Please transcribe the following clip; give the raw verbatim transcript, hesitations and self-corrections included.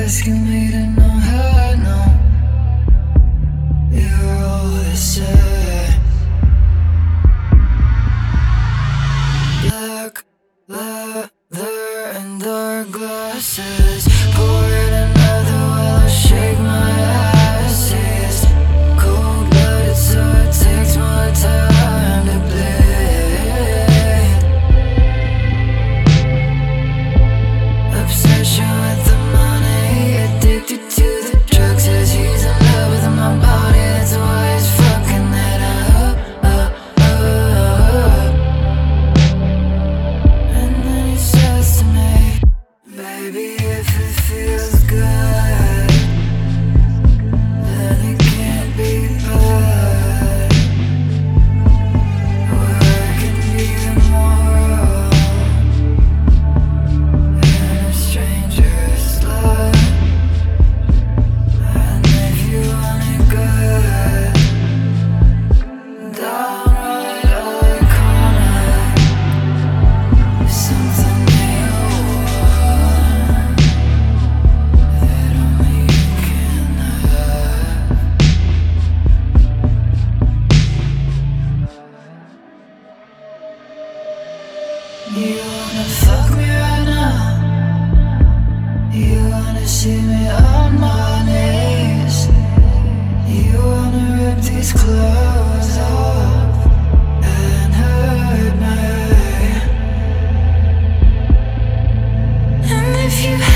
asking me to know how I know you're always sad. Black leather and dark glasses, pour in another while I shake my ass. It's cold-blooded, so it takes more time to bleed. Obsession with the money, addicted to the drugs. Says he's in love with my body, that's why he's fucking that up, up, up. And then he says to me, baby, if it feels good, then it can't be bad. Where I can be immoral and a stranger's love. And if you want it good, downright iconic, something you want that only you can have. You wanna fuck me right now? You wanna see me on my knees? You wanna rip these clothes off and hurt me? And if you